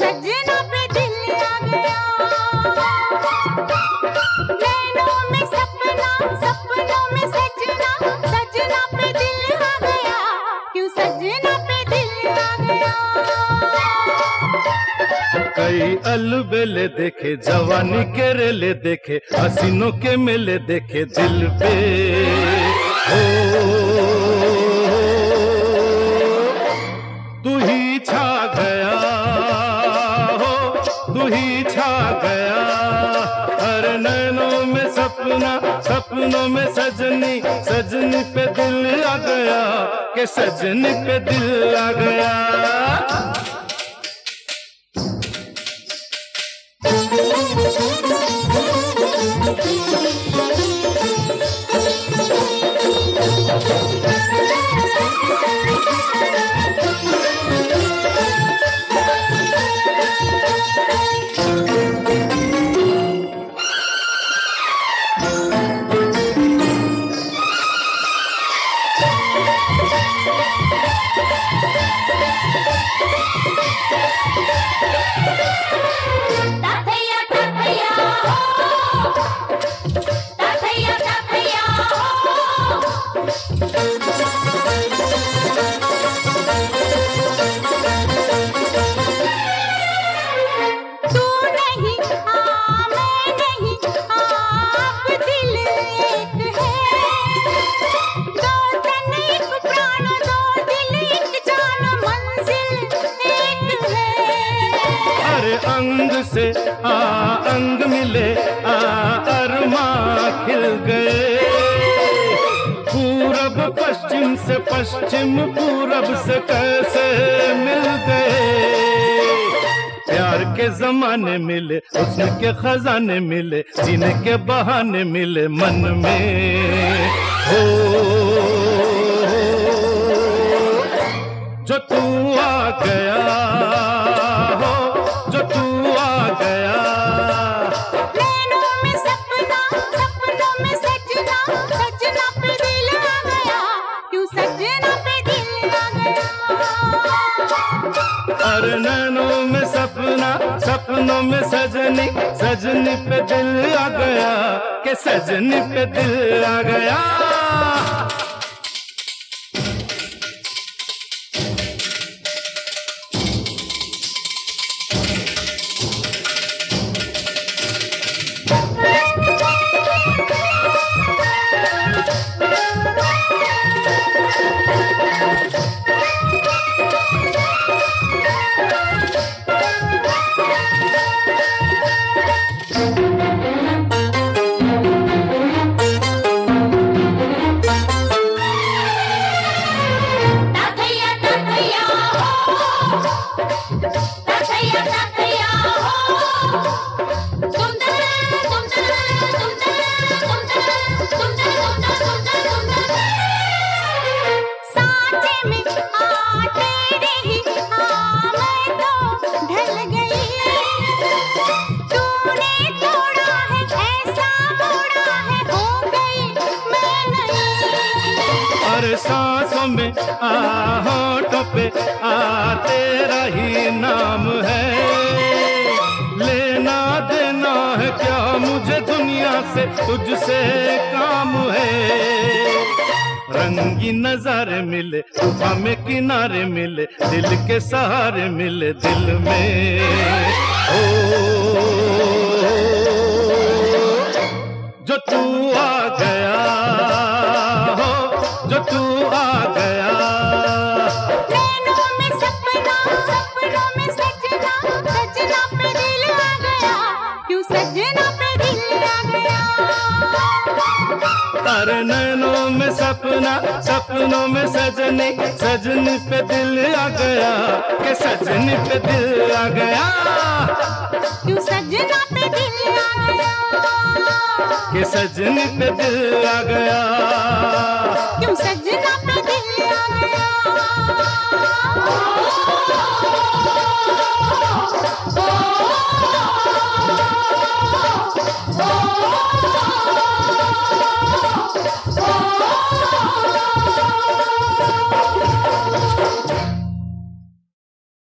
सजना पे दिल आ गया। नैनों में सपना, सपनों में सजना, सजना पे दिल आ गया, क्यों सजना पे दिल आ गया। कई अलबेले देखे, जवानी के रेले देखे, हसीनों के मेले देखे दिल पे। ओ तू ही छा गया, हो तू ही छा गया। हर नैनों में सपना, सपनों में सजनी, सजनी पे दिल आ गया, के सजनी पे दिल आ गया। अंग से अंग मिले, अरमा खिल गए। पूरब पश्चिम से पश्चिम पूरब से कैसे मिल गए। प्यार के जमाने मिले, हुस्न के खजाने मिले, जीने के बहाने मिले मन में। हो जो तू आ गया, हो जो तू आ गया। नैनों में सपना, सपनों में सजना, सजना पे दिल आ गया, क्यों सजना पे दिल आ गया। अरे नैनों में सपना, सपनों में सजनी, सजनी पे दिल आ गया, के सजनी पे दिल आ गया। सांसों में होठों पे तेरा ही नाम है। लेना देना है क्या मुझे दुनिया से, तुझसे काम है। रंगी नजारे मिले, तूफान में किनारे मिले, दिल के सहारे मिले दिल में। ओ जो तू आ गया, हो जो तू आ गया। नैनों में सपना, सपनों में सजना, सजना पे दिल आ गया, क्यों सजना पे दिल आ गया। अरे नैनों में सपना, सपनों में सजनी, सजनी पे दिल आ गया, के सजनी पे दिल आ गया, क्यों सजना पे दिल आ गया। के सजनी पे दिल आ गया, क्यों सजना पे दिल आ गया।